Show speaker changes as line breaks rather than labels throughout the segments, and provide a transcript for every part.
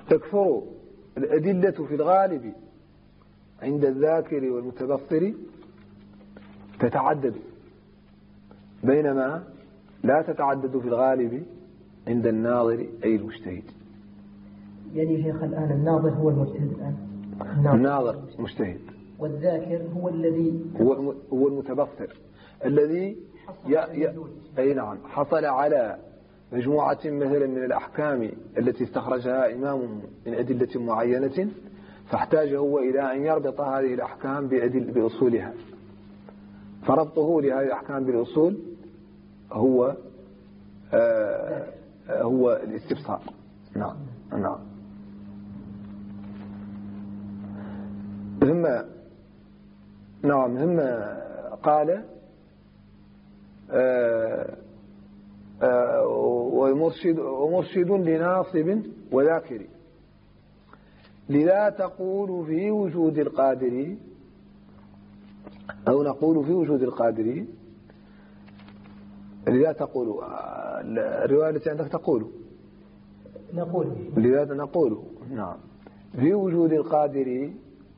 تكثر الأدلة في الغالب عند الذاكر والمتبصر تتعدد، بينما لا تتعدد في الغالب عند الناظر أي المجتهد.
يعني شيخ الآن الناظر هو المجتهد الآن.
الناظر مجتهد،
والذاكر هو الذي
هو المتبصر الذي أي نعم حصل على مجموعة مثلا من الأحكام التي استخرجها إمام من أدلة معينة، فاحتاج هو إلى أن يربط هذه الأحكام بأصولها، فربطه لهذه الأحكام بالأصول هو الاستبصار. نعم نعم. ثم قال ومرشد لناصب وذاكر، لذا تقول في وجود القادر، أو نقول في وجود القادر، لذا تقول الرواية التي عندك تقول لذا نقول نعم في وجود القادر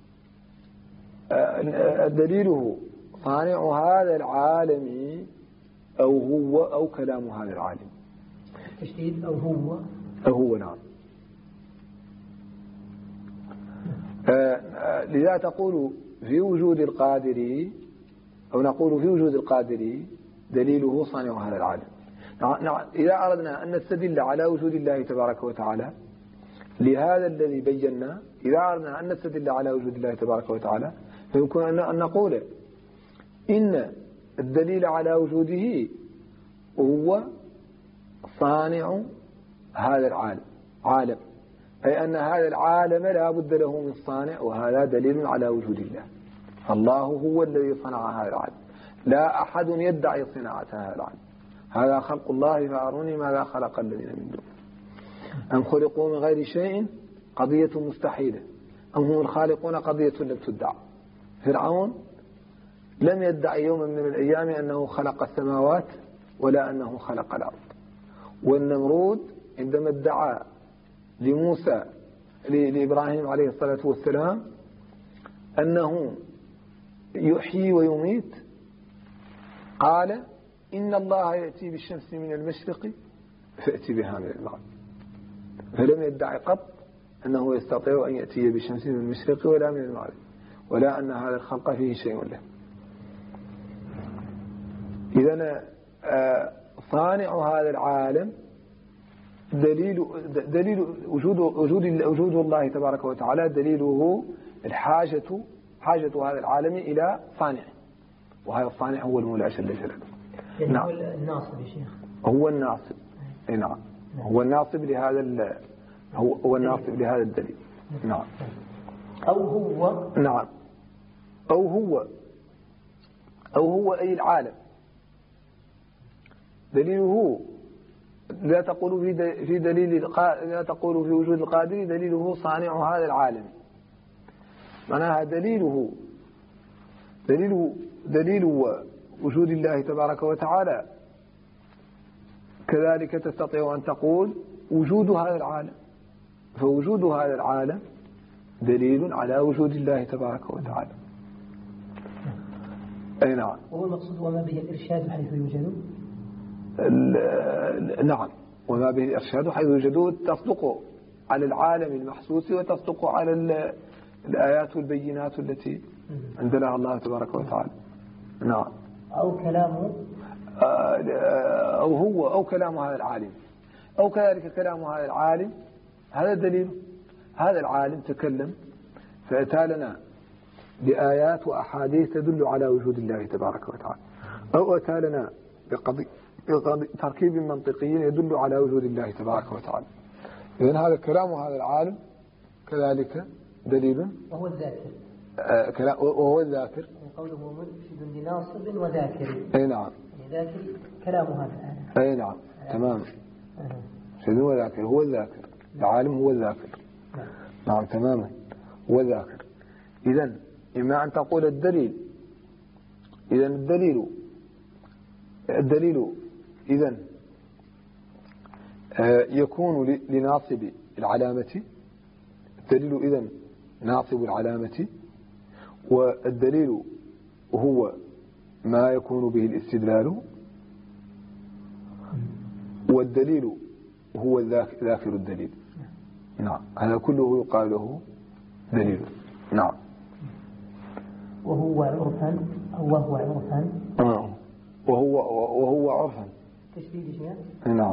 دليله صانع هذا العالم أو هو أو كلام هذا العالم.
تشديد أو هو
نعم. لذا تقول في وجود القادر، أو نقول في وجود القادر دليله صانع هذا العالم. نعم. إذا أردنا أن نستدل على وجود الله تبارك وتعالى لهذا الذي بينا، إذا أردنا أن نستدل على وجود الله تبارك وتعالى فيمكن أن نقول إن الدليل على وجوده هو صانع هذا العالم، أي أن هذا العالم لا بد له من صانع، وهذا دليل على وجود الله. فالله هو الذي صنع هذا العالم، لا أحد يدعي صناعة هذا العالم. هذا خلق الله فأروني ماذا خلق الذين من دونه، أم خلقوا من غير شيء قضية مستحيلة، أم هم الخالقون قضية لم تدع. فرعون لم يدعي يوما من الأيام أنه خلق السماوات ولا أنه خلق الأرض. والنمرود عندما ادعى لموسى لإبراهيم عليه الصلاة والسلام أنه يحيي ويميت، قال إن الله يأتي بالشمس من المشرق فأتي بها من المغرب. فلم يدعي قط أنه يستطيع أن يأتي بالشمس من المشرق ولا من المغرب، ولا أن هذا الخلق فيه شيء له. إذن صانع هذا العالم دليل وجود الله تبارك وتعالى، دليله حاجة هذا العالم إلى صانع، وهذا الصانع هو المولى جل جلاله.
نعم. هو الناصب يا شيخ،
هو الناصب. نعم. هو الناصب لهذا هو الناصب لهذا الدليل. نعم.
أو هو.
نعم. أو هو أي العالم دليله. لا تقول في دليل، لا تقول في وجود القادر دليله صانع هذا العالم، معناها دليل وجود الله تبارك وتعالى. كذلك تستطيع أن تقول وجود هذا العالم، فوجود هذا العالم دليل على وجود الله تبارك وتعالى. أي نعم.
وهو المقصود وما به الإرشاد حيث يوجد.
نعم، وما به الإرشاد حيث يوجد تصدق على العالم المحسوس، وتصدق على الآيات والبينات التي أنزلها الله تبارك وتعالى. نعم.
أو كلامه،
أو هو أو كلام هذا العالم، أو كذلك كلام هذا العالم. هذا دليل. هذا العالم تكلم فأتى لنا بآيات وأحاديث تدل على وجود الله تبارك وتعالى، أو أتى لنا بتركيب منطقي يدل على وجود الله تبارك وتعالى. إذن هذا كلام هذا العالم كذلك دليل.
وهو الذاكر.
وهو الذاكر.
قوله مرشد لناصب وذاكر.
أي نعم.
ذاكر كلام هذا.
أي نعم. تمام. مرشد وذاكر، هو الذاكر. العالم هو الذاكر. نعم تماما، هو الذاكر. إذن إما أن تقول الدليل، إذن الدليل إذن يكون لناصب العلامة الدليل إذن ناصب العلامة، والدليل هو ما يكون به الاستدلال، والدليل هو ذاكر الدليل. نعم، هذا كله يقال له دليل. نعم.
وهو عرفا أو وهو عرفا.
وهو عرفا
تشديد شيء.
نعم.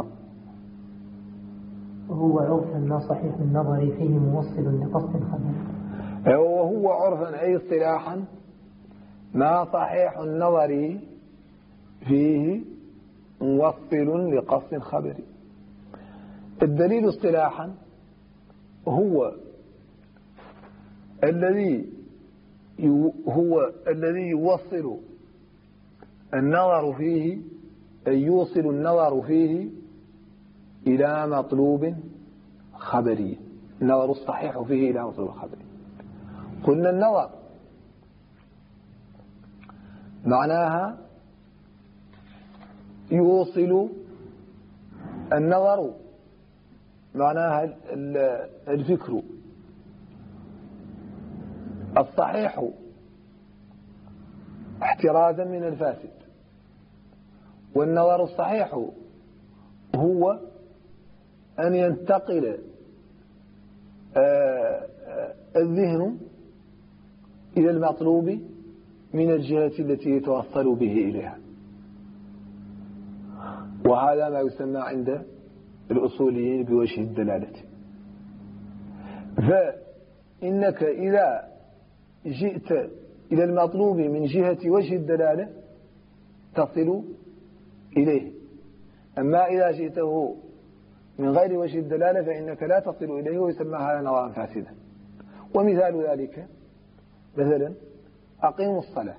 وهو عرفا ما صحيح النظر فيه موصل لقصد خبري.
وهو عرفا أي اصطلاحا ما صحيح النظر فيه موصل لقصد خبري. الدليل اصطلاحا هو الذي يوصل النظر فيه، أي يوصل النظر فيه إلى مطلوب خبري. النظر الصحيح فيه إلى مطلوب خبري. قلنا النظر معناها يوصل النظر، معناها الفكر الصحيح احترازا من الفاسد، والنظر الصحيح هو أن ينتقل الذهن إلى المطلوب من الجهة التي يتوصل به إليها، وهذا ما يسمى عند الأصوليين بوجه الدلالة. فإنك إذا جئت إلى المطلوب من جهة وجه الدلالة تصل إليه، أما إذا جئته من غير وجه الدلالة فإنك لا تصل إليه، ويسمى هذا نظرا فاسدا. ومثال ذلك مثلا أقيموا الصلاة.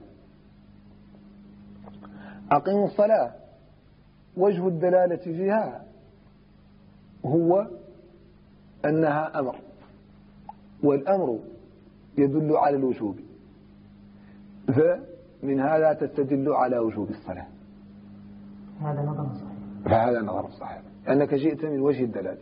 أقيموا الصلاة وجه الدلالة فيها هو أنها أمر، والأمر يدل على الوجوب، فمن هذا تستدل على وجوب الصلاة.
هذا نظر صحيح.
فهذا نظر صحيح أنك جئت من وجه الدلالة.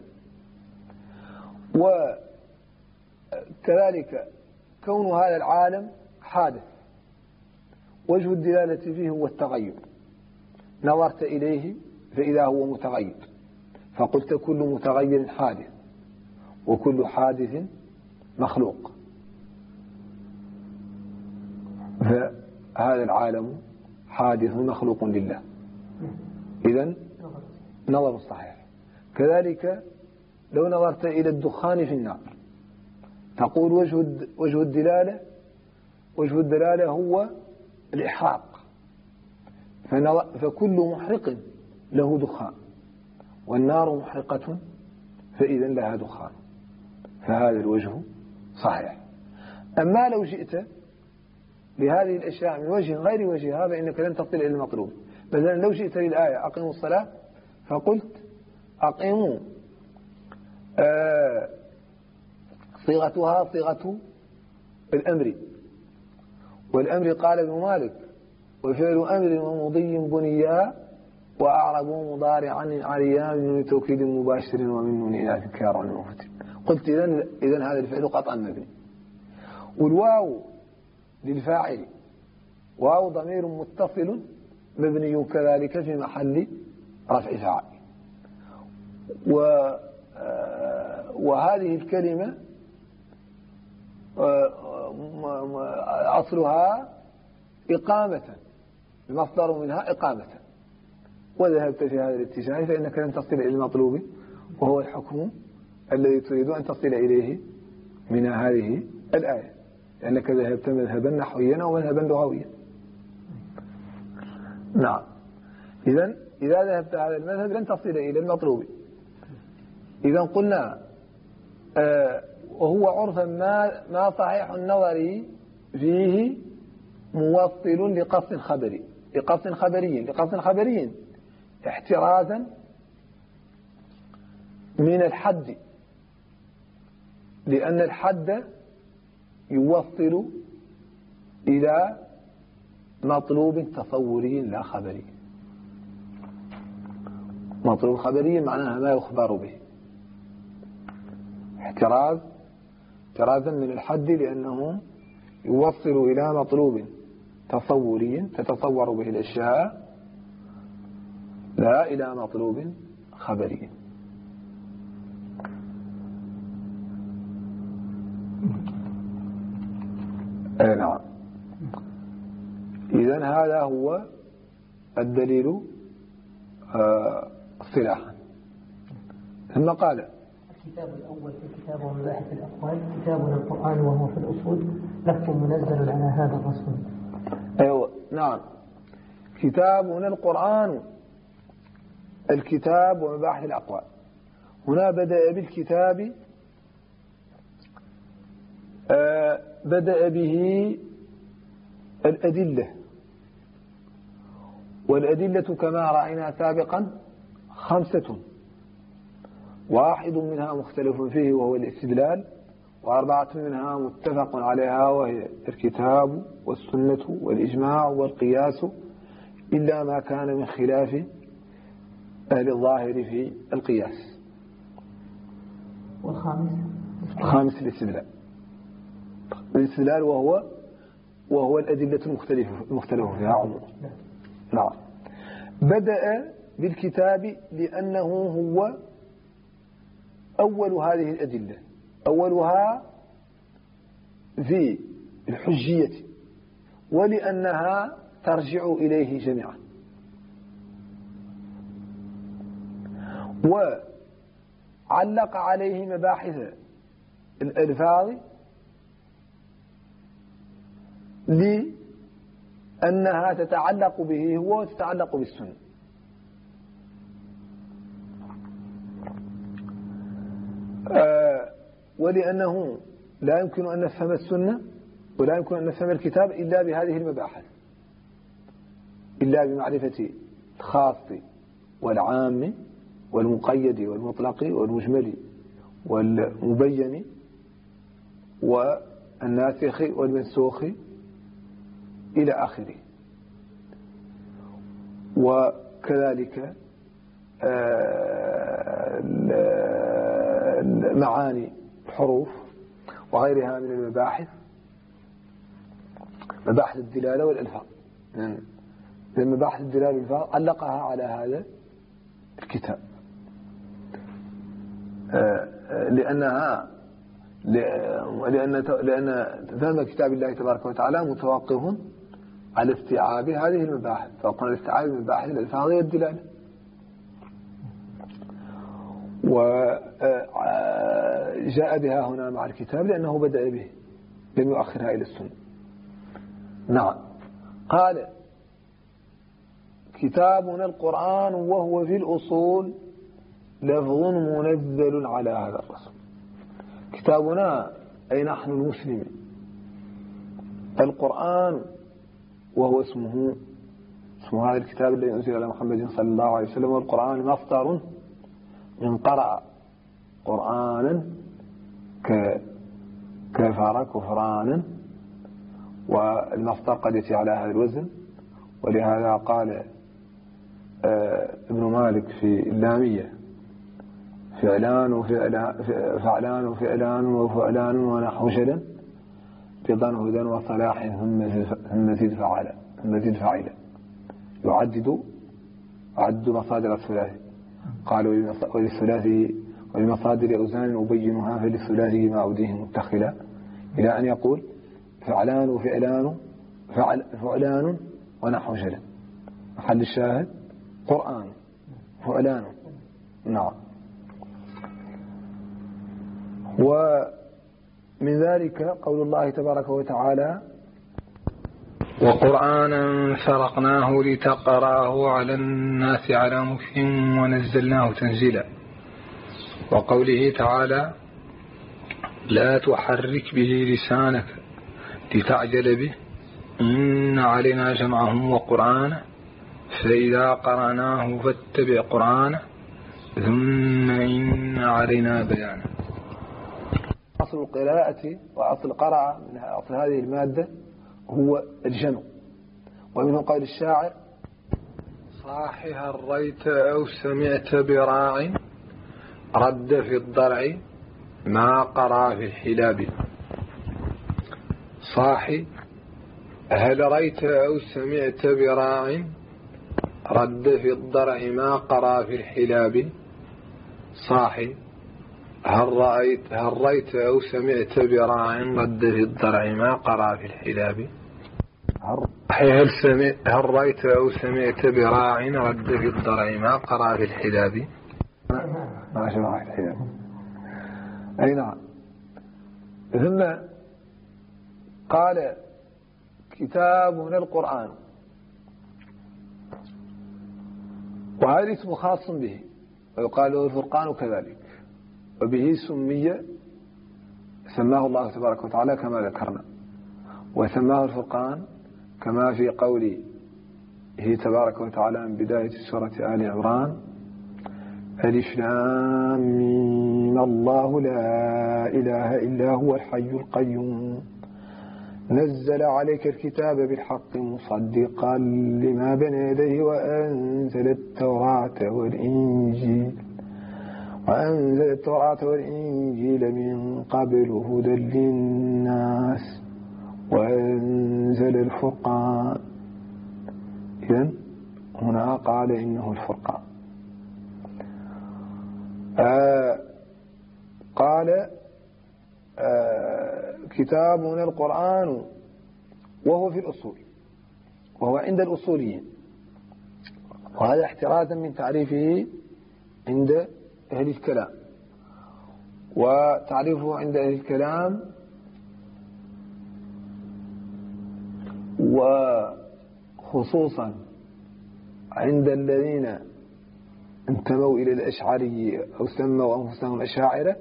وكذلك كون هذا العالم حادث، وجه الدلالة فيه هو التغير، نظرت إليه فإذا هو متغير، فقلت كل متغير حادث وكل حادث مخلوق، فهذا العالم حادث مخلوق لله، إذن نظر صحيح. كذلك لو نظرت إلى الدخان في النار تقول وجه الدلالة هو الإحراق، فكل محرق له دخان، والنار محرقة فإذا لها دخان، فهذا الوجه صحيح. أما لو جئت لهذه الأشياء من وجه غير وجهها فإنك لن تصل إلى المطلوب. مثلا لو جئت للآية أقيموا الصلاة فقلت أقيموا صيغتها صيغة الأمر، والأمر قال ابن مالك وفعل أمر ومضي بنيا وأعرب مضارعا عريا من توكيد مباشر ومن نون إناث كار المفتن. قلت إذن هذا الفعل قطعا مبني، والواو للفاعل واو ضمير متصل مبني كذلك في محل رفع فاعل، وهذه الكلمة أصلها إقامة، المصدر منها إقامة، وذهبت في هذا الاتجاه فإنك لن تصل إلى المطلوب وهو الحكم الذي تريد أن تصل إليه من هذه الآية، لأنك ذهبت مذهبا نحويا أو مذهبا لغويا. نعم، إذا ذهبت على المذهب لن تصل إلى المطلوب. إذا قلنا وهو عرفا ما صحيح النظر فيه موصل لقصد خبري احترازا من الحد، لأن الحد يوصل إلى مطلوب تصوري لا خبري. مطلوب خبري معناها ما يخبر به، احتراز احترازا من الحد لأنه يوصل إلى مطلوب تصوري تتصور به الأشياء لا إلى مطلوب خبري. نعم. إذن هذا هو الدليل اصطلاحا. ثم قال
الكتاب الأول في كتاب ومباحث الأقوال كتابنا القرآن وهو في الأصول لفظ منزل على هذا الرسول.
أيوة نعم. كتابنا القرآن الكتاب ومباحث الأقوال. هنا بدأ بالكتاب بدأ به الأدلة، والأدلة كما رأينا سابقا 5، 1 منها مختلف فيه وهو الاستدلال، و4 منها متفق عليها وهي الكتاب والسنة والإجماع والقياس إلا ما كان من خلاف أهل الظاهر في القياس. الخامس الاستدلال وهو الأدلة المختلفة فيها عموما. نعم. بدأ بالكتاب لأنه هو أول هذه الأدلة، أولها في الحجية، ولأنها ترجع إليه جميعا. وعلق عليه مباحث الألفاظ لأنها تتعلق به هو وتتعلق بالسنة. ولأنه لا يمكن أن نفهم السنة ولا يمكن أن نفهم الكتاب إلا بهذه المباحث، إلا بمعرفة الخاص والعام والمقيد والمطلق والمجمل والمبين والناسخ والمنسوخ إلى آخره. وكذلك معاني الحروف وغيرها من المباحث، مباحث الدلالة والألفاظ. لأن مباحث الدلالة والألفاظ علقها على هذا الكتاب، لأن فهم كتاب الله تبارك وتعالى متوقف على استيعاب هذه المباحث، فقلنا استيعاب مباحث الألفاظ والدلالة. وجاء بها هنا مع الكتاب لأنه بدأ به، لم يؤخرها إلى السنة. نعم. قال كتابنا القرآن وهو في الأصول لفظ منزل على هذا الرسول. كتابنا أي نحن المسلمين، القرآن وهو اسم هذا الكتاب الذي أنزل على محمد صلى الله عليه وسلم. والقرآن مصدر من قرأ قرآنا كفر كفرانا، والمصدر قد يأتي على هذا الوزن. ولهذا قال ابن مالك في اللامية فعلان وفعلان ونحو شدا رضا هدى وصلاح ثم زد فعلا يعدد مصادر الثلاثي. قال وللثلاثي ولمصادر أوزان أبينها فللثلاثي ما أوديه متخلا، إلى أن يقول فعلان ونحو شدا. محل الشاهد قرآن فعلان. نعم. ومن ذلك قول الله تبارك وتعالى
وقرآنا فرقناه لتقرأه على الناس على مكث ونزلناه تنزيلا. وقوله تعالى لا تحرك به لسانك لتعجل به إن علينا جمعه وقرآنه فإذا قرأناه فاتبع قرآنه ثم إن علينا بيانه.
أصل القراءة وأصل قرأ من أصل هذه المادة هو الجمع. ومنه قول الشاعر
صاحي هريت أو سمعت براع رد في الضرع ما قرأ في الحلاب. صاحي هل رأيت أو سمعت براع رد في الضرع ما قرى في الحلاب. صاحي هل رأيت أو سمعت براع رد في الضرع ما قرى في الحلاب. هل رأيت أو سمعت براع رد في الضرع ما قرى في الحلاب.
ما شرع الحلاب. أي نعم. ثم قال كتاب من القرآن، وهذا اسم خاص به، ويقال له الفرقان كذلك، وبه سماه الله تبارك وتعالى كما ذكرنا، وسماه الفرقان كما في قوله تبارك وتعالى من بداية سورة آل عمران: ألف لام ميم الله لا إله إلا هو الحي القيوم نزل عليك الكتاب بالحق مصدقا لما بين يديه وأنزل التوراة والإنجيل من قبل هدى للناس وأنزل الفرقان. إذن هنا قال إنه الفرقان. قال كتاب من القرآن وهو في الأصول، وهو عند الأصوليين، وهذا احترازا من تعريفه عند أهل الكلام. وتعريفه عند أهل الكلام وخصوصا عند الذين انتموا إلى الأشعرية أو سموا أنفسهم أشاعرة،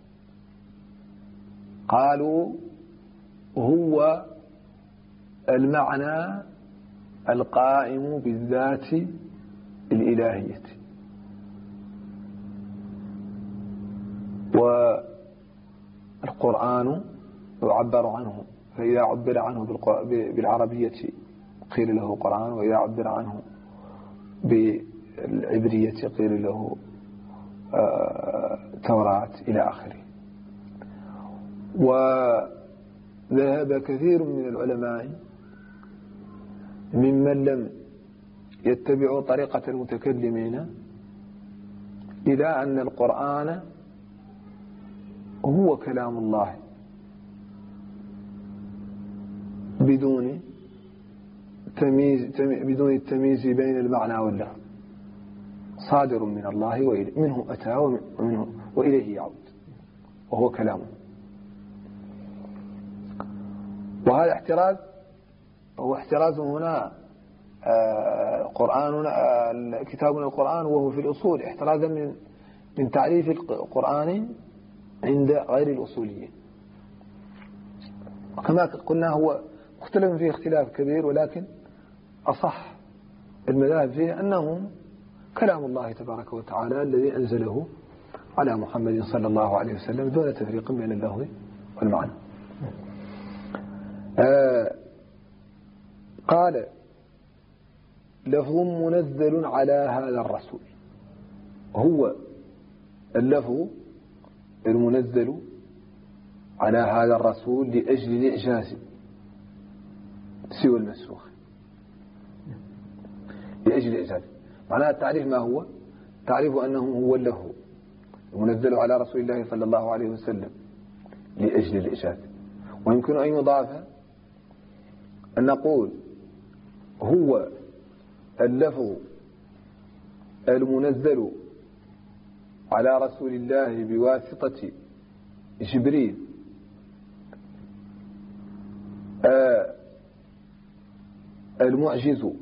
قالوا هو المعنى القائم بالذات الإلهية. والقرآن يعبر عنه، فإذا عبر عنه بالعربية قيل له قرآن، وإذا عبر عنه بالعبرية قيل له توراة إلى آخره. وذهب كثير من العلماء ممن لم يتبعوا طريقة المتكلمين إلى أن القرآن هو كلام الله بدون التمييز بين المعنى واللفظ، صادر من الله منه أتى وإليه يعود، وهو كلامه. وهذا احتراز، هو احتراز هنا كتابنا القرآن وهو في الأصول، احترازا من تعريف القرآن عند غير الأصوليين. وكما قلنا هو مختلف فيه اختلاف كبير، ولكن أصح المذاهب فيه أنه كلام الله تبارك وتعالى الذي أنزله على محمد صلى الله عليه وسلم دون تفريق بين اللفظ والمعنى. قال لفظ منزل على هذا الرسول، هو اللفظ المنزل على هذا الرسول لأجل الإعجاز سوى المسوخ، لأجل الإعجاز. معناه التعريف ما هو؟ تعريف أنه هو اللفظ المنزل على رسول الله صلى الله عليه وسلم لأجل الإعجاز. ويمكن أن يضاف أن نقول هو اللفظ المنزل على رسول الله بواسطة جبريل المعجز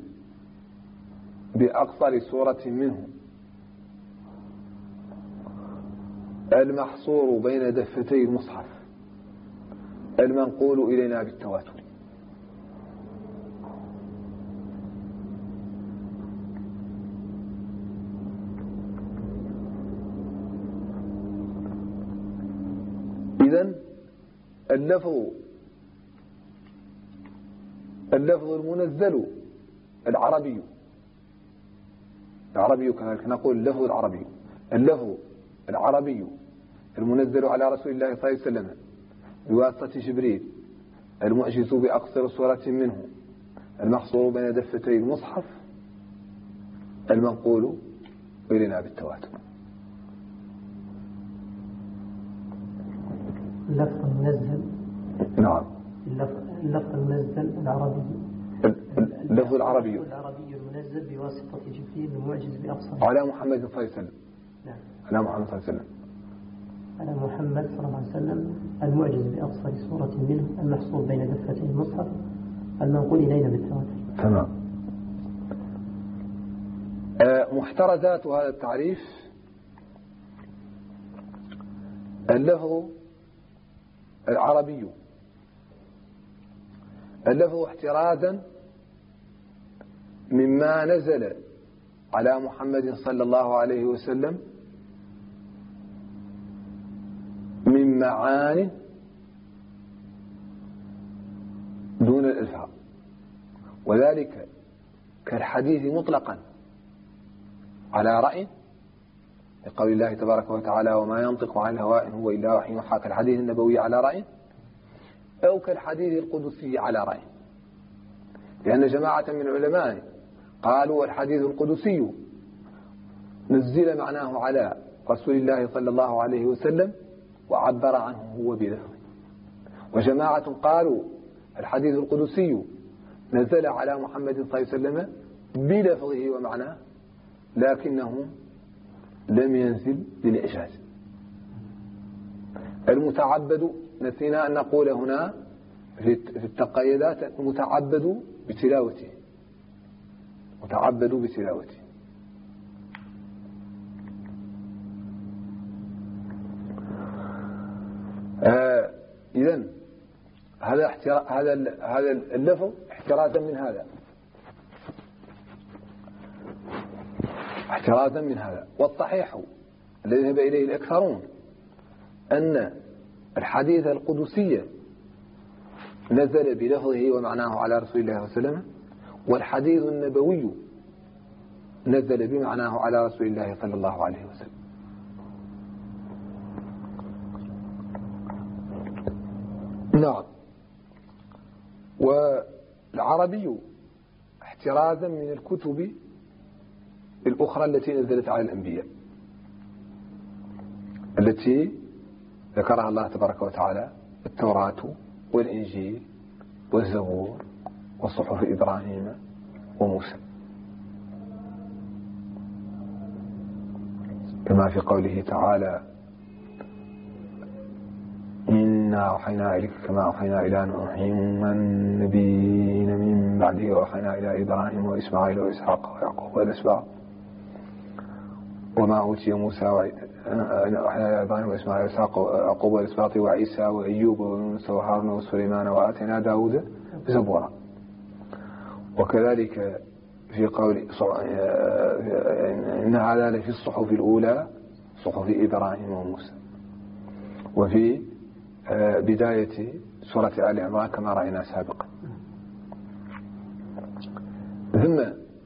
بأقصر سورة منه المحصور بين دفتي المصحف المنقول إلينا بالتواتر. إذن اللفظ المنزل العربي كذلك نقول اللفظ العربي، اللفظ العربي المنزل على رسول الله صلى الله عليه وسلم بواسطة جبريل المعجز بأقصر صورة منه، المحصور بين دفتي المصحف، المنقول إلينا بالتواتر.
اللفظ المنزل.
نعم.
اللفظ المنزل العربي.
اللفظ العربي
المنزل بواسطة جبريل المعجز بأقصر
على محمد صلى الله عليه وسلم.
نعم.
على محمد صلى الله عليه وسلم.
على محمد صلى الله عليه وسلم المعجز بأقصر صورة منه، المحصور بين دفتي المصحف، المنقول إلينا بالتواتر.
تمام. محترزات هذا التعريف: اللفظ العربي، اللفظ احترازا مما نزل على محمد صلى الله عليه وسلم من معاني دون الإلفاظ، وذلك كالحديث مطلقا على رأي، لقول الله تبارك وتعالى: وما ينطق عن الهوى إن هو إلا وحي يوحى، كالحديث النبوي على رأي، أو كالحديث القدسي على رأي. لأن جماعة من العلماء قالوا الحديث القدسي نزل معناه على رسول الله صلى الله عليه وسلم وعبر عنه هو بلفظه، وجماعة قالوا الحديث القدسي نزل على محمد صلى الله عليه وسلم بلفظه ومعناه، لكنه لم ينزل للإعجاز. المتعبد، نسينا أن نقول هنا في التقييدات: المتعبد بتلاوته، متعبد بتلاوته. إذن هذا اللفظ احترازا من هذا، احترازا من هذا. والصحيح الذي ذهب إليه الأكثرون أن الحديث القدسي نزل بلفظه ومعناه على رسول الله صلى الله عليه وسلم، والحديث النبوي نزل بمعناه على رسول الله صلى الله عليه وسلم. نعم. والعربي احترازا من الكتب الأخرى التي نزلت على الأنبياء، التي ذكرها الله تبارك وتعالى: التوراة والإنجيل والزبور وصحف إبراهيم وموسى، كما في قوله تعالى: إنا أوحينا إليك كما أوحينا إلى نوح والنبيين من بعده، وأوحينا إلى إبراهيم وإسماعيل وإسحاق ويعقوب والأسباط وما أوتي موسى وأوحينا إلى إبراهيم وإسماعيل وإسحاق ويعقوب والأسباط وعيسى وأيوب ويونس وهارون وسليمان وآتينا داود زبورا. وكذلك في قول إن هذا لفي الصحف الأولى صحف إبراهيم وموسى، وفي بداية سورة آل عمران كما رأينا سابقا. ثم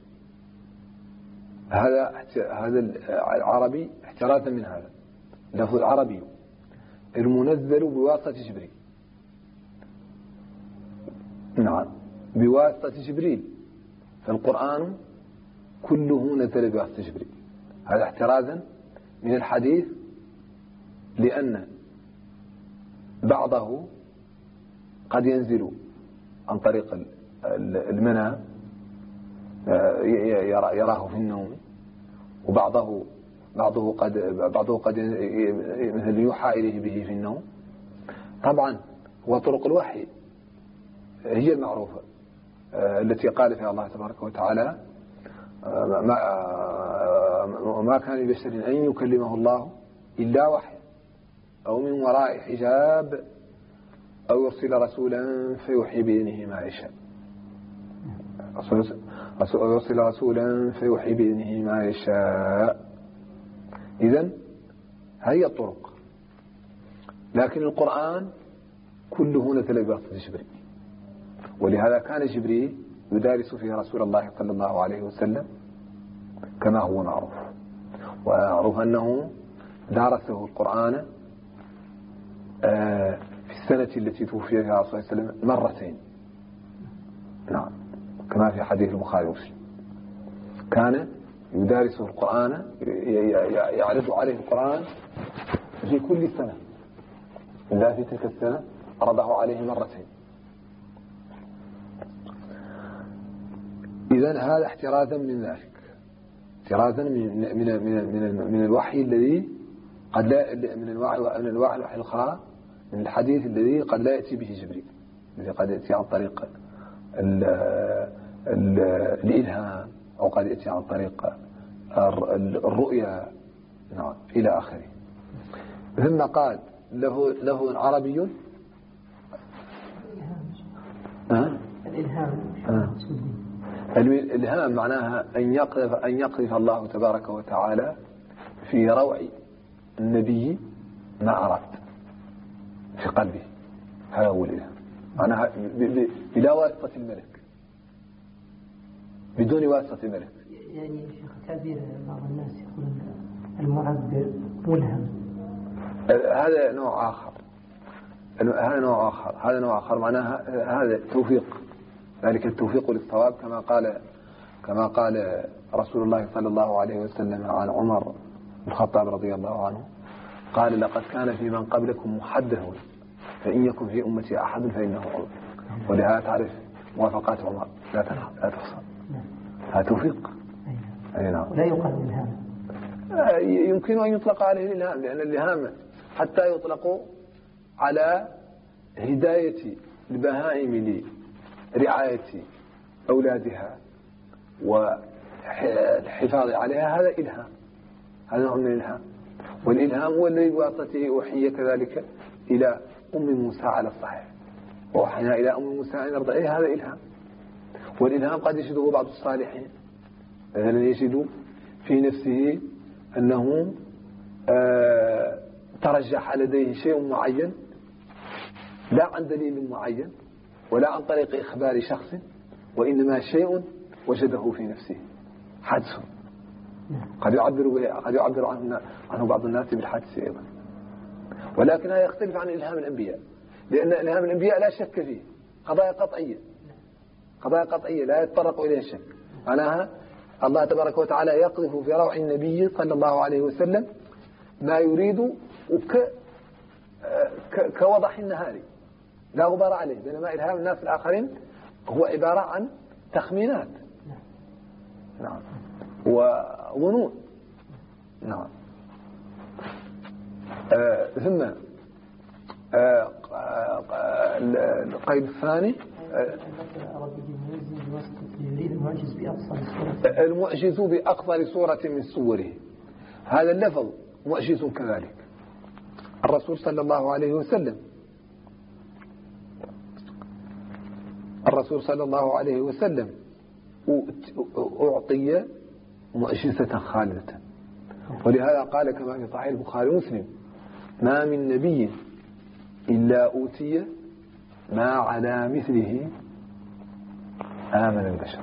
هذا العربي احترازا من هذا لفظ العربي المنزل بواسطة جبريل. نعم، بواسطة جبريل، فالقرآن كله نزل بواسطة جبريل. هذا احترازا من الحديث، لأن بعضه قد ينزل عن طريق المنام، يراه في النوم، وبعضه قد مثل يوحى إليه به في النوم. طبعا وطرق الوحي هي المعروفة التي قال فيها الله تبارك وتعالى: ما كان لبشر أن يكلمه الله إلا وحي أو من وراء حجاب أو يرسل رسولا فيوحي بإذنه ما يشاء، أو يرسل رسولا فيوحي بإذنه ما يشاء. إذن هي الطرق، لكن القرآن كله نزل بواسطة جبريل، ولهذا كان جبريل يدارس فيه رسول الله صلى الله عليه وسلم كما هو معروف، ومعروف أنه دارسه القرآن في السنة التي توفي فيها صلى الله عليه وسلم مرتين. نعم، كما في حديث البخاري ومسلم. كان يدارسه القرآن، يعرض عليه القرآن في كل سنة، إلا في تلك السنة عرضه عليه مرتين. إذن هذا احترازا من ذلك، احترازا من الوحي الذي قد لا، من الوحي الخاء، من الحديث الذي قد لا يأتي به جبريل، الذي قد يأتي عن طريق الإلهام، أو قد يأتي عن طريق الرؤيا. نعم، إلى آخره. ثم قال له عربي. الإلهام معناها أن يقذف الله تبارك وتعالى في روع النبي ما أراد في قلبه. هذا هو الإلهام، معناها بلا واسطة الملك، بدون واسطة الملك.
يعني شيخ تعبير بعض الناس يقولون المعبر ملهم،
هذا نوع آخر، هذا نوع آخر معناها هذا توفيق، ذلك التوفيق للصواب، كما قال رسول الله صلى الله عليه وسلم عن عمر بن الخطاب رضي الله عنه، قال: لقد كان في من قبلكم محدث، فإن يكن في أمتي أحد فإنه عمر. ولهذا تعرف موافقات عمر لا تحصى. هذا توفيق. أي نعم.
لا يقال الإلهام.
يمكن أن يطلق عليه الإلهام، لأن الإلهام حتى يطلق على هداية البهائم لرعاية أولادها والحفاظ عليها، هذا إلهام، هذا نوع من الإلهام. والإلهام هو الذي بواسطته أوحي كذلك إلى أم موسى على الصحيح، وأوحينا إلى أم موسى أن أرضعيها، هذا إلهام. والإلهام قد يجده بعض الصالحين، مثلا يجد في نفسه أنه ترجح لديه شيء معين، لا عن دليل معين ولا عن طريق إخبار شخص، وإنما شيء وجده في نفسه، حدث. قد يعبر عنه بعض الناس بالحدث أيضا، ولكن هذا يختلف عن إلهام الأنبياء، لأن إلهام الأنبياء لا شك فيه، قضايا قطعية لا يتطرق إليها الشك. معناها الله تبارك وتعالى يقذف في روع النبي صلى الله عليه وسلم ما يريد كوضح النهار، لا غبار عليه، بينما إلهام الناس الآخرين هو عبارة عن تخمينات، نعم، وظنون. نعم. ثم القيد الثاني المعجز بأقصر صورة من صوره. هذا اللفظ معجز كذلك. الرسول صلى الله عليه وسلم أعطي معجزة خالدة، ولهذا قال كما في صحيح البخاري ومسلم: ما من نبي إلا أوتي ما على مثله آمن البشر،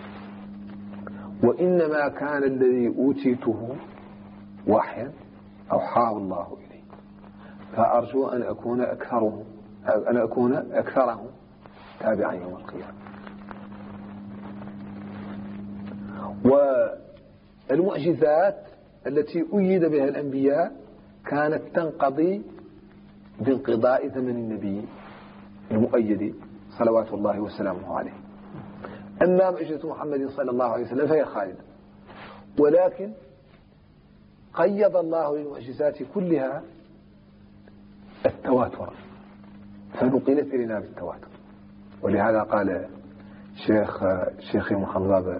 وإنما كان الذي أوتيته وحيا أوحاه الله إليه، فأرجو أن أكون أكثره تابعا يوم القيامة. والمعجزات التي أيد بها الأنبياء كانت تنقضي بانقضاء زمن النبي المؤيد صلوات الله وسلامه عليه. أما معجزة محمد صلى الله عليه وسلم فهي خالدة، ولكن قيض الله للمعجزات كلها التواتر، فنقلت إلينا بالتواتر. ولهذا قال شيخ محمد بابا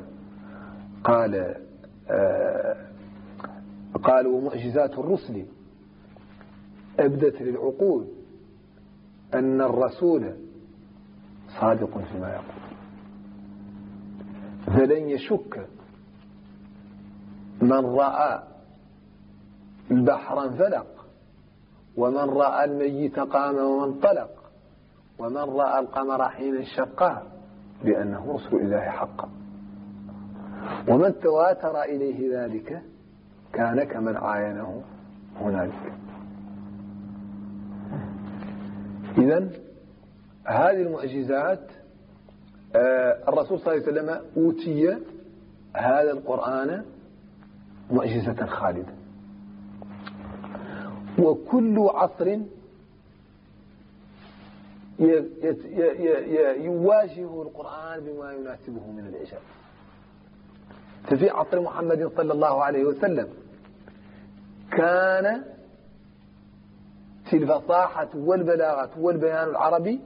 قالوا: معجزات الرسل أبدت للعقول أن الرسول صادق فيما يقول، فلن يشك من رأى البحر انفلق، ومن رأى الميت قام وانطلق، ومن رأى القمر حين انشقه بأنه رسل الله حقا، ومن تواتر إليه ذلك كان كمن عاينه هنالك. إذن هذه المعجزات الرسول صلى الله عليه وسلم أوتي هذا القرآن معجزة خالدة. وكل عصر يواجه القرآن بما يناسبه من الإعجاز. ففي عصر محمد صلى الله عليه وسلم كان في الفصاحة والبلاغة والبيان العربي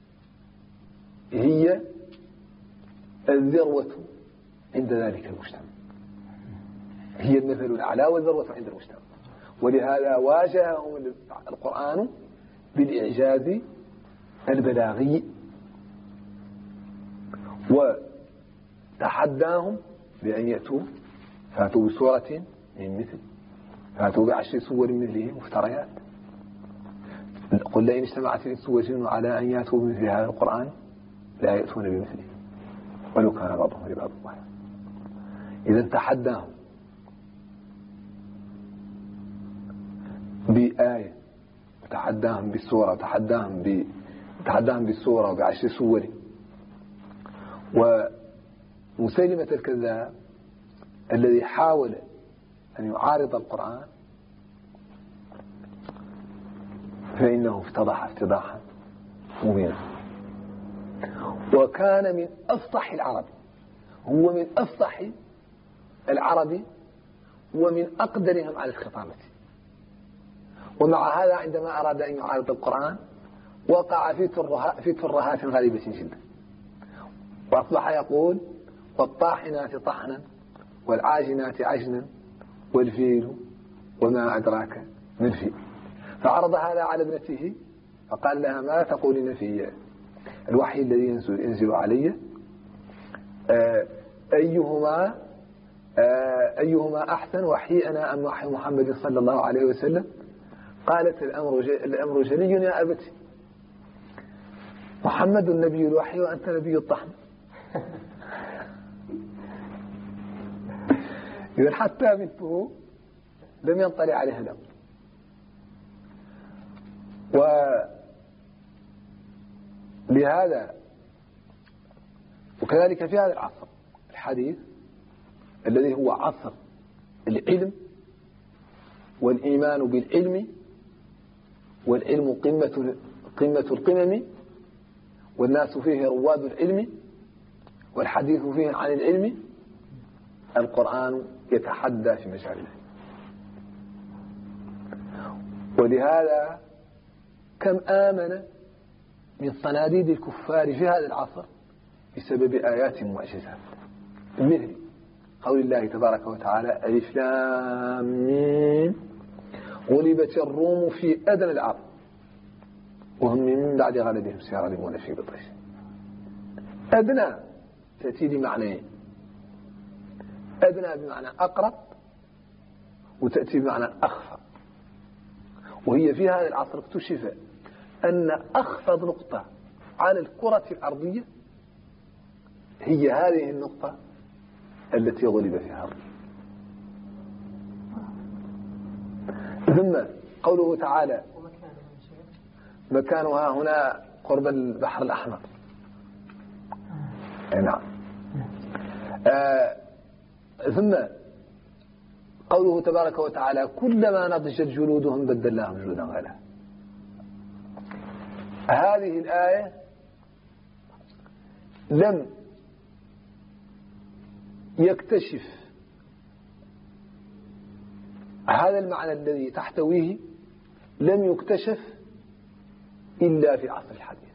هي الذروة عند ذلك المجتمع، هي المثل الأعلى والذروة عند المجتمع. ولهذا واجههم القرآن بالإعجاز البلاغي وتحداهم بأن يأتوا فأتوا بسورة من مثل، فأتوا ب10 سور مثله مفتريات. قل لئن اجتمعت الإنس والجن على أن يأتوا بمثل هذا القرآن لا يأتون بمثله ولو كان بعضهم لبعض ظهيرا. إذا تحداهم بآية وتحداهم بالسورة وتحداهم بالسورة ب10 سور. ومسيلمة الكذاب الذي حاول أن يعارض القرآن فإنه افتضح افتضاحا مبينا. وكان من أفصح العرب، هو من أفصح العرب ومن أقدرهم على الخطابة. ومع هذا عندما أراد أن يعارض القرآن وقع في ترهات غريبة جدا، وأصبح يقول والطاحنات طحنا والعاجنات عجنا والفيل وما أدراك ما الفيل. فعرض هذا على ابنته فقال لها ما تقولين في الوحي الذي ينزل علي أيهما أحسن وحي أنا أم وحي محمد صلى الله عليه وسلم؟ قالت الأمر جلي يا أبتي، محمد نبي الوحي وأنت نبي الطحن. إذن حتى بنته لم ينطلع عليها الأمر. ولهذا وكذلك في هذا العصر الحديث الذي هو عصر العلم والإيمان بالعلم، والعلم قمة القمم، والناس فيه رواد العلم، والحديث فيه عن العلم، القرآن يتحدى في مجال العلم. ولهذا كم آمن من صناديد الكفار في هذا العصر بسبب آيات معجزات، مثل قول الله تبارك وتعالى ألف لام ميم غلبت الروم في أدنى الأرض وهم من بعد غلبهم سيغلبون في بطش. أدنى تأتي بمعنى أدنى بمعنى أقرب، وتأتي بمعنى أخفى. وهي في هذا العصر اكتشف أن أخفض نقطة على الكرة الأرضية هي هذه النقطة التي غلب فيها الروم. ثم قوله تعالى مكانها هنا قرب البحر الأحمر. نعم. ثم قوله تبارك وتعالى كلما نضجت جلودهم بدلناهم جلودا غيرها. هذه الآية لم يكتشف هذا المعنى الذي تحتويه، لم يكتشف إلا في العصر الحديث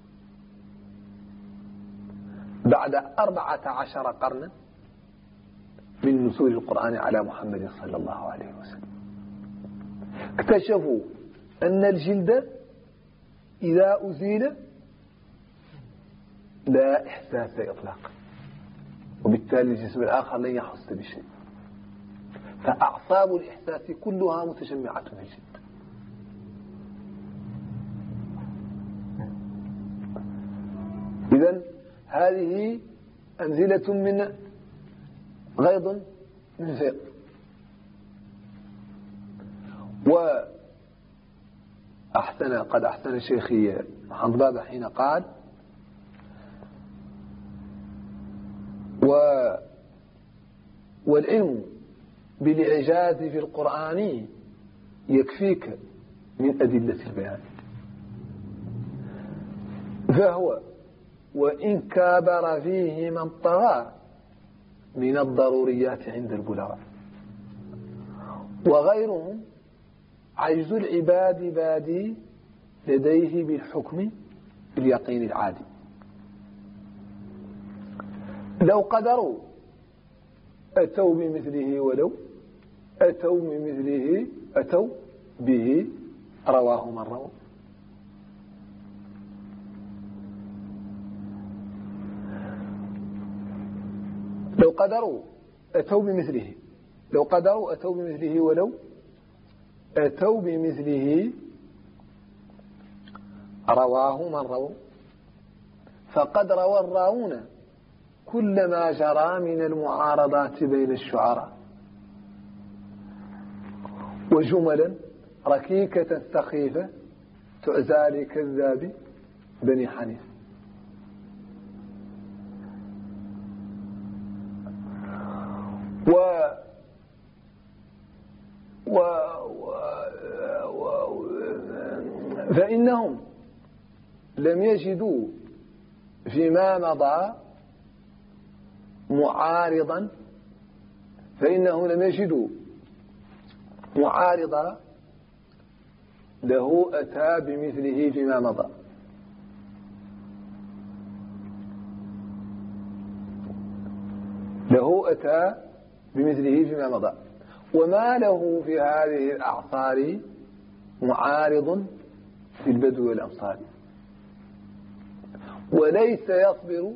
بعد 14 قرنا من نزول القرآن على محمد صلى الله عليه وسلم. اكتشفوا أن الجلد إذا أزيل لا إحساس إطلاقا، وبالتالي الجسم الآخر لن يحس بشيء، فأعصاب الإحساس كلها متجمعة في الجلد. إذن هذه أنزلة من غيض من فيض. قد أحسن شيخي محمد بابا حين قال: والعلم بالإعجاز في القرآن يكفيك من أدلة البيان، فهو وإن كابر فيه من طغى من الضروريات عند البلغاء، وغيرهم عجز العباد بادي لديه بالحكم باليقين العادي. لو قدروا أتوا بمثله، ولو أتوا بمثله أتوا به رواه من روى. لو قدروا أتوا بمثله، لو قدروا أتوا بمثله، ولو أتوا بمثله رواه من روى. فقد روى الراون كل ما جرى من المعارضات بين الشعراء، وجملا ركيكة سخيفة تعزى لكذاب بني حنيف. فإنهم لم يجدوا فيما مضى معارضا، فإنه لم يجدوا معارضا له أتى بمثله فيما مضى. له أتى بمثله فيما مضى، وما له في هذه الأعصار معارض في البدو والأمصار، وليس يصبر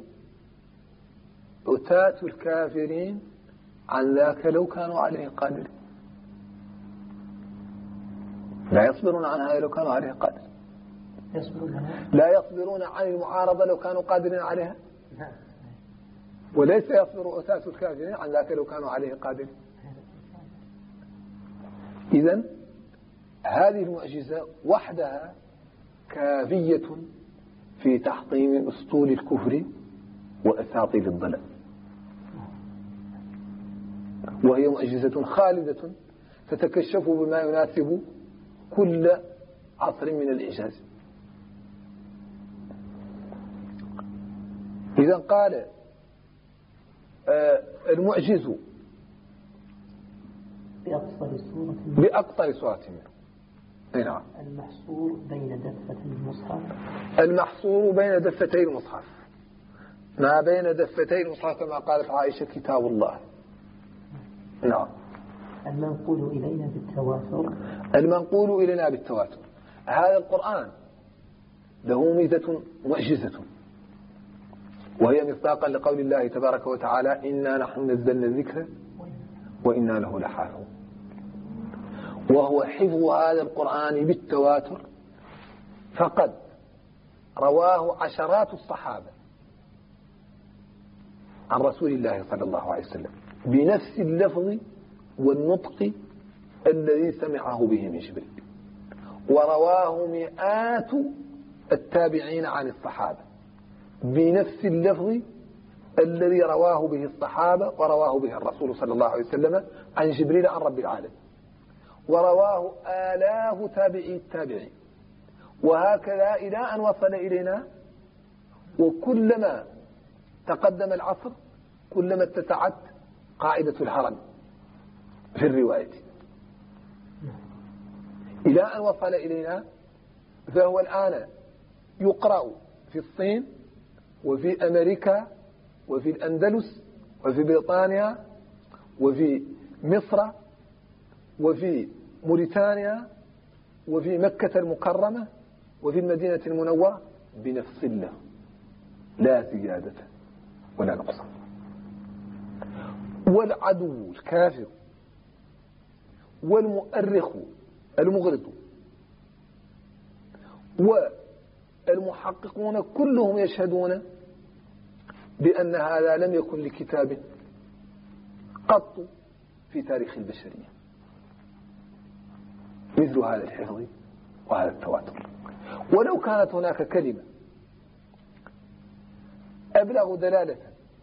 أتاة الكافرين عن ذاك لو كانوا عليه قادرين. لا يصبرون عنها لو كانوا عليه قادرين، لا يصبرون عن المعارضة لو كانوا قادرين عليها، وليس يصبر أتاة الكافرين عن ذاك لو كانوا عليه قادرين. إذن هذه المعجزة وحدها كافية في تحطيم أسطول الكفر وأساطيل الضلال، وهي معجزة خالدة تتكشف بما يناسب كل عصر من الإعجاز. إذن قال المعجز بأقصر صورة منه. نعم.
المحصور بين دفتي المصحف،
المحصور بين دفتي المصحف، ما بين دفتي المصحف كما قالت عائشة كتاب الله. نعم.
المنقول إلينا بالتواتر،
المنقول إلينا بالتواتر. هذا القرآن له ميزة معجزة، وهي مصداقا لقول الله تبارك وتعالى: إنا نحن نزلنا الذكر وإنا له لحافظون. وهو حفظ هذا القرآن بالتواتر، فقد رواه عشرات الصحابة عن رسول الله صلى الله عليه وسلم بنفس اللفظ والنطق الذي سمعه به من جبريل، ورواه مئات التابعين عن الصحابة بنفس اللفظ الذي رواه به الصحابة ورواه به الرسول صلى الله عليه وسلم عن جبريل عن رب العالمين، ورواه آلاف تابعي التابعين، وهكذا إلى أن وصل إلينا. وكلما تقدم العصر كلما اتسعت قاعدة الهرم في الرواية، إلى أن وصل إلينا. فهو الآن يقرأ في الصين وفي أمريكا وفي الأندلس وفي بريطانيا وفي مصر وفي موريتانيا وفي مكة المكرمة وفي المدينة المنورة بنفس الله، لا زيادة ولا نقصان. والعدو الكافر والمؤرخ المغرض والمحققون كلهم يشهدون بأن هذا لم يكن لكتاب قط في تاريخ البشرية مثل هذا الحفظ وهذا التواتر. ولو كانت هناك كلمة أبلغ دلالة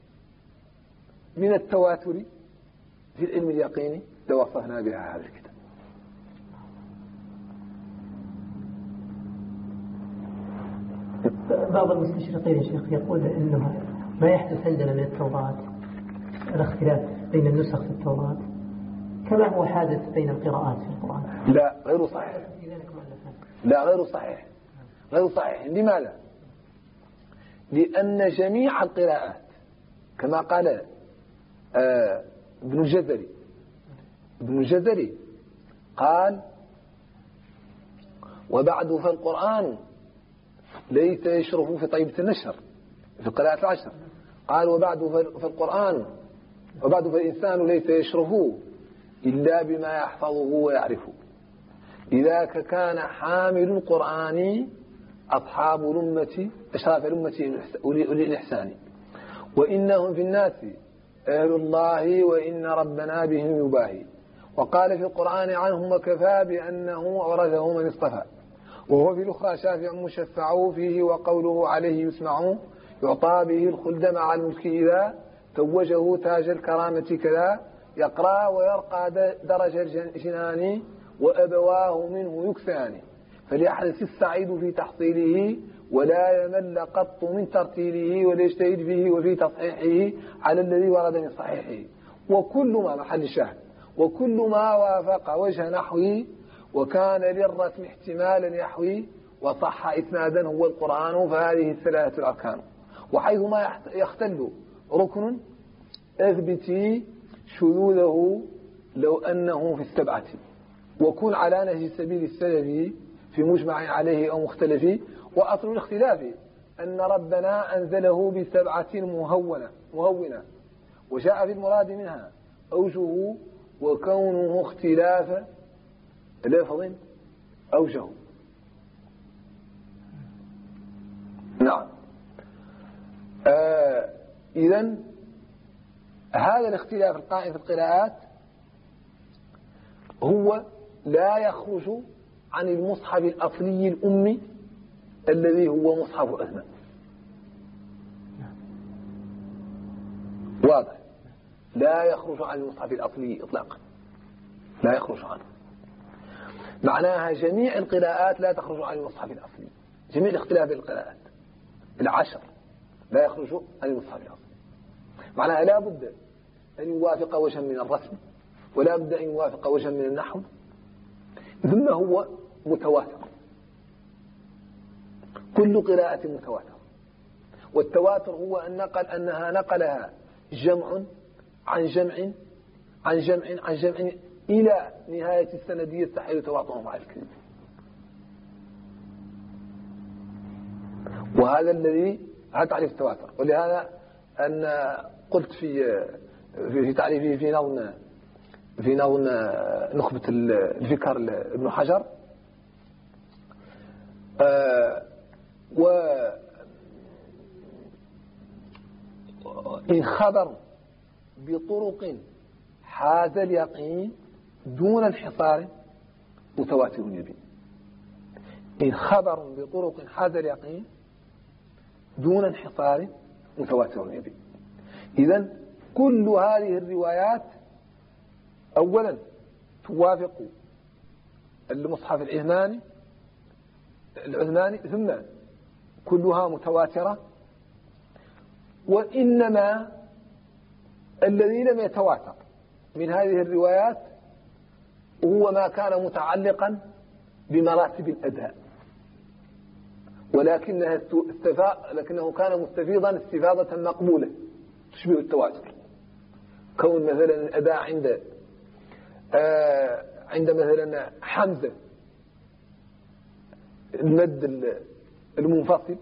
من التواتر في العلم اليقيني لوصفنا بها هذا الكتاب.
بعض المستشرقين يا شيخ يقول إنه ما يحدث عندنا من التوراة الاختلاف بين النسخ في التوراة كما هو حادث بين القراءات في القرآن.
لا غير صحيح. لا غير صحيح. غير صحيح. لماذا؟ لأن جميع القراءات كما قال ابن الجزري قال وبعد فالقرآن ليس يشرف في طيبة النشر في القراءات العشر. قال وبعد فالقرآن وبعد فالإنسان ليس يشرف إلا بما يحفظه ويعرفه. لذلك كان حامل القرآن أصحاب الأمة أشراف الأمة أولي الإحسان وإنهم في الناس أهل الله وإن ربنا بهم يباهي. وقال في القرآن عنهم وكفى بأنه أورثه من اصطفى. وهو في الأخرى شافع مشفع فيه وقوله عليه يسمع يعطى به الخلد مع الملك إذا توجه تاج الكرامة كذا يقرأ ويرقى درج الجنان وأبواه منه يكثان فليحرص السعيد في تحصيله ولا يمل قط من ترتيله وليجتهد فيه وفي تصحيحه على الذي ورد من صحيحه. وكل ما محل الشاهد وكل ما وافق وجه نحوي وكان للرسم احتمالا يحوي وصح إسنادا هو القرآن فهذه الثلاثة الأركان. وحيثما يختل ركن أثبتي شذوذه لو أنه في السبعة وكن على نهج سبيل السلف في مجمع عليه أو مختلف. وأصل الاختلاف أن ربنا أنزله بسبعة مهونة وجاء في المراد منها أوجه وكونه اختلاف لفظ أوجه. نعم. إذن هذا الاختلاف القائم في القراءات هو لا يخرج عن المصحف الأصلي الأمي الذي هو مصحف عثمان. واضح. لا يخرج عن المصحف الأصلي إطلاقا لا يخرج عنه. معناها جميع القراءات لا تخرج عن المصحف الأصلي. جميع الاختلاف القراءات العشر لا يخرج عن المصحف الأصلي. معناها لا بد أن يوافق وجها من الرسم ولا بد أن يوافق وجها من النحو ثم هو متواتر. كل قراءة متواتر. والتواتر هو أنها نقلها جمع عن جمع عن جمع عن جمع إلى نهاية السند يستحيل تواطؤهم على الكذب. وهذا الذي هذا تعريف التواتر. ولهذا أن قلت في تعريفه في نظم نخبة الفكر ابن حجر وإن خبر بطرق حاز اليقين دون انحصار متواتر يبين. إن خبر بطرق حاز اليقين دون انحصار متواتر يبين. إذن كل هذه الروايات أولا توافق المصحف العثماني ثم كلها متواترة. وإنما الذي لم يتواتر من هذه الروايات هو ما كان متعلقا بمراتب الأداء لكنه كان مستفيضا استفاضة مقبولة تشبه التواتر. كون مثلا الأداء عند مثلا حمزة المد المنفصل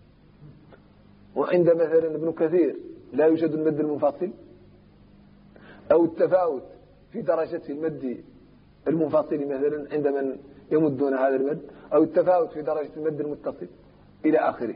وعند مثلا ابن كثير لا يوجد المد المنفصل أو التفاوت في درجة المد المنفصل مثلا عند من يمدون هذا المد أو التفاوت في درجة المد المتصل إلى آخره.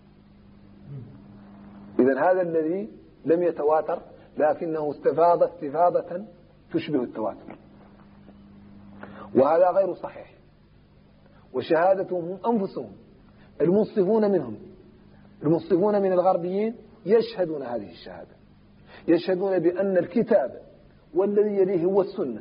إذن هذا الذي لم يتواتر لكنه استفاض استفاضة تشبه التواتر وهذا غير صحيح. وشهادتهم هم أنفسهم المنصفون منهم، المنصفون من الغربيين يشهدون هذه الشهادة، يشهدون بأن الكتاب والذي يليه هو السنة،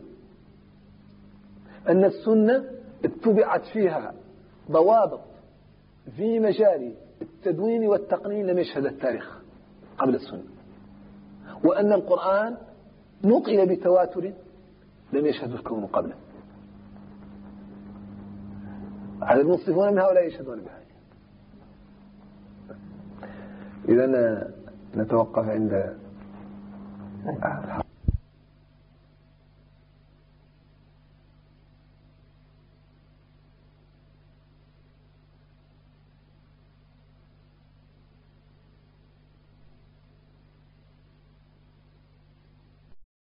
أن السنة اتبعت فيها ضوابط في مجال التدوين والتقنين لم يشهد التاريخ قبل السنة، وأن القرآن نقل بتواتر لم يشهد الكون قبله. هذا المنصفون من هؤلاء يشهدون بهذا. إذا نتوقف عند